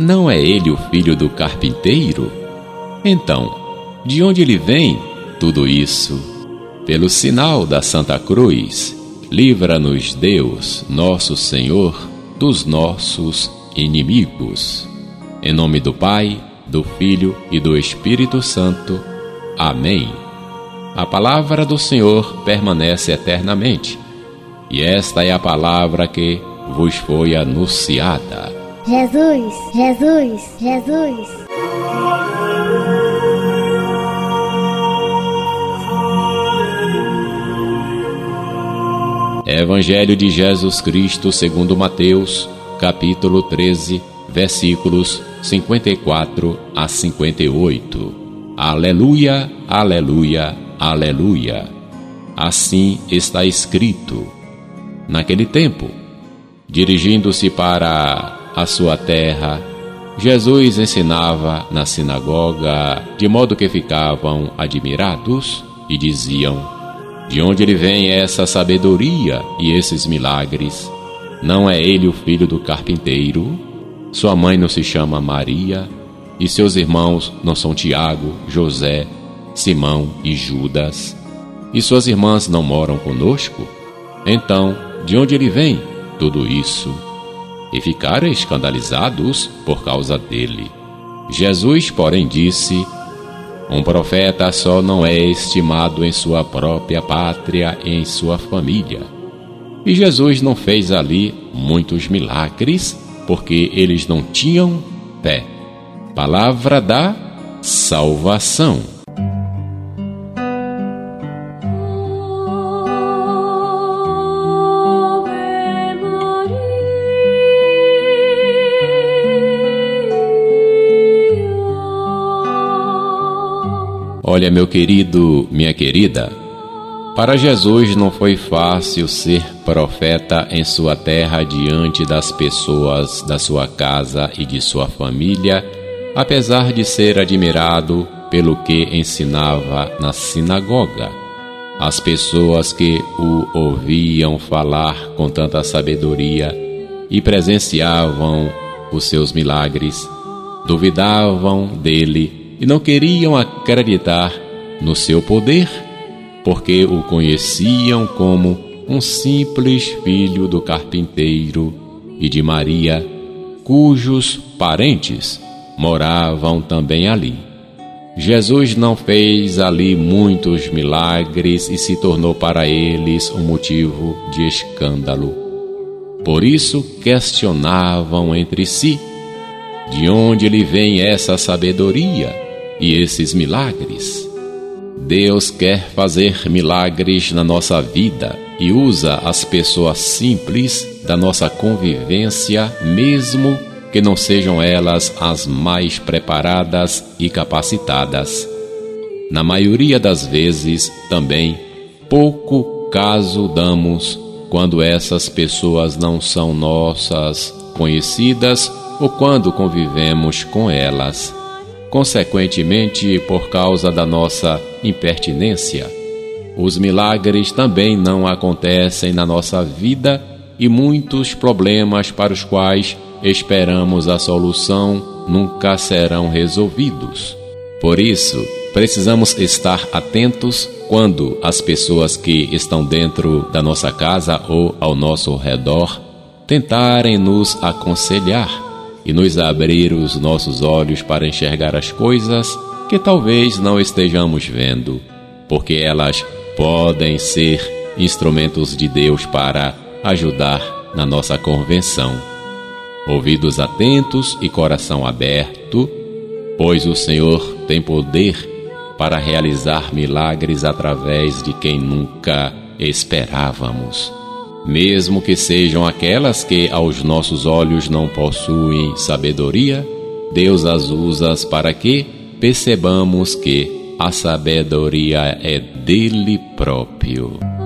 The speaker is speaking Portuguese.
Não é ele o filho do carpinteiro? Então, de onde lhe vem tudo isso? Pelo sinal da Santa Cruz, livra-nos Deus, nosso Senhor, dos nossos inimigos. Em nome do Pai, do Filho e do Espírito Santo. Amém. A palavra do Senhor permanece eternamente, e esta é a palavra que vos foi anunciada. Jesus, Jesus, Jesus. Evangelho de Jesus Cristo segundo Mateus, capítulo 13, versículos 54 a 58. Aleluia, aleluia, aleluia. Assim está escrito. Naquele tempo, dirigindo-se para a sua terra, Jesus ensinava na sinagoga, de modo que ficavam admirados e diziam: de onde lhe vem essa sabedoria e esses milagres? Não é ele o filho do carpinteiro? Sua mãe não se chama Maria? E seus irmãos não são Tiago, José, Simão e Judas? E suas irmãs não moram conosco? Então, de onde lhe vem tudo isso? E ficaram escandalizados por causa dele. Jesus, porém, disse: um profeta só não é estimado em sua própria pátria e em sua família. E Jesus não fez ali muitos milagres, porque eles não tinham fé. Palavra da salvação. Olha, meu querido, minha querida, para Jesus não foi fácil ser profeta em sua terra diante das pessoas da sua casa e de sua família, apesar de ser admirado pelo que ensinava na sinagoga. As pessoas que o ouviam falar com tanta sabedoria e presenciavam os seus milagres, duvidavam dele e não queriam acreditar no seu poder, porque o conheciam como um simples filho do carpinteiro e de Maria, cujos parentes moravam também ali. Jesus não fez ali muitos milagres e se tornou para eles um motivo de escândalo. Por isso questionavam entre si: de onde lhe vem essa sabedoria e esses milagres? Deus quer fazer milagres na nossa vida e usa as pessoas simples da nossa convivência, mesmo que não sejam elas as mais preparadas e capacitadas. Na maioria das vezes, também, pouco caso damos quando essas pessoas não são nossas conhecidas ou quando convivemos com elas. Consequentemente, por causa da nossa impertinência, os milagres também não acontecem na nossa vida e muitos problemas para os quais esperamos a solução nunca serão resolvidos. Por isso, precisamos estar atentos quando as pessoas que estão dentro da nossa casa ou ao nosso redor tentarem nos aconselhar e nos abrir os nossos olhos para enxergar as coisas que talvez não estejamos vendo, porque elas podem ser instrumentos de Deus para ajudar na nossa convenção. Ouvidos atentos e coração aberto, pois o Senhor tem poder para realizar milagres através de quem nunca esperávamos. Mesmo que sejam aquelas que aos nossos olhos não possuem sabedoria, Deus as usa para que percebamos que a sabedoria é dele próprio.